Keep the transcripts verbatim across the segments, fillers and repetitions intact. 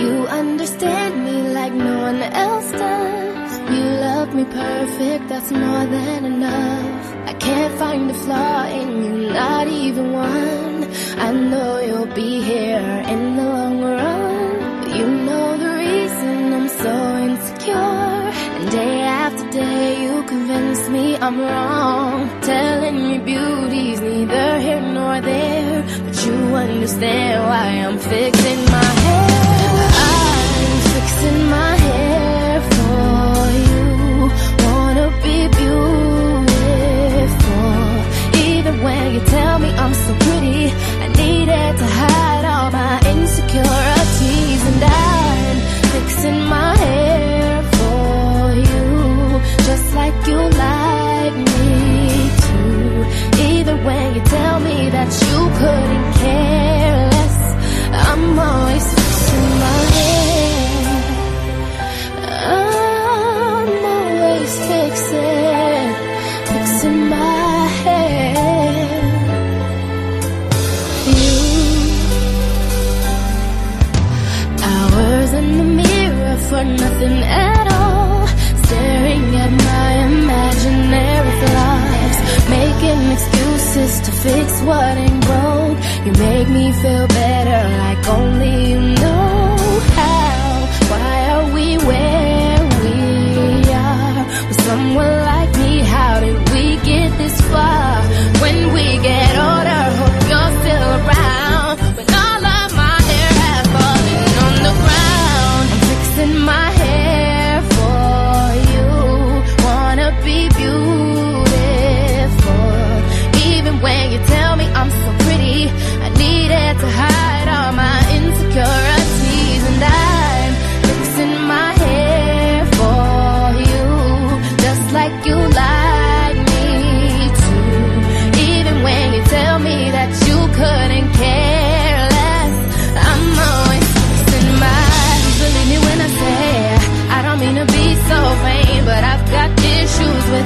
You understand me like no one else does. You love me perfect, that's more than enough. I can't find a flaw in you, not even one. I know you'll be here in the long run. You know the reason I'm so insecure, and day after day you convince me I'm wrong, telling me beauty's neither here nor there. But you understand why I'm fixing my hair. I'm fixing my hair for you. Wanna be beautiful. Even when you tell me I'm so pretty, I needed to hide all my insecurities. And I'm fixing my hair for you, just like you like me to. Even when you tell me that you couldn't care less, I'm always fixing my hair. I'm always fixing, fixing my hair. You, hours in the mirror for nothing at all, staring at my imaginary flaws, making excuses to fix what ain't broke. You make me feel better like only you know how. Why are we where we are with someone like me? How did we get this far? When we get older, hope you're still around, when all of my hair has fallen on the ground. I'm fixing my hair for you. Wanna be beautiful. Even when you tell me I'm so pretty, I needed to hide all my insecurities. And I'm fixing my hair for you, just like you like me to. Even when you tell me that you couldn't care less, I'm always fixing my. Believe me when I say I don't mean to be so vain, but I've got issues with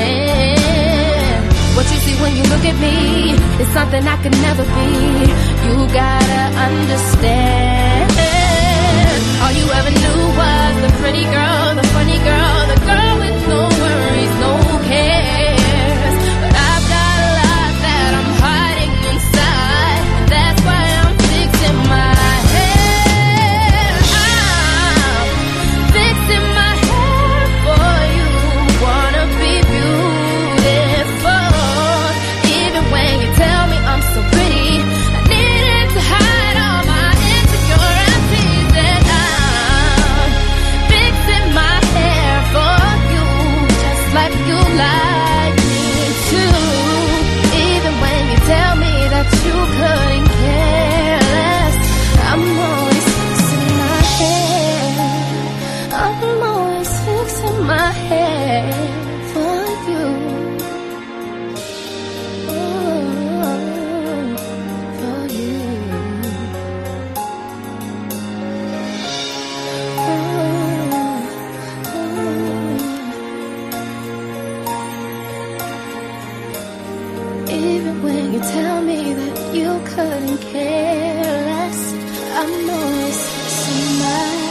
it. What you see when you look at me is something I could never be. You gotta understand. All you ever knew was the pretty girl, the funny girl, the girl with no worries, no cares. But I've got a lot that I'm hiding inside, and that's why I'm fixing my hair. I'm fixing my hair for you. Wanna be beautiful. Even when you tell me I'm so pretty, I needed to hide all my insecurities. And I'm fixing my hair for you, just like you like me too. Even when you tell me that you couldn't care less, I'm always fixing my hair. I'm always fixing my hair for you. Oh, for you. Oh, oh. Even when you tell me that you couldn't care less, I'm always fixing my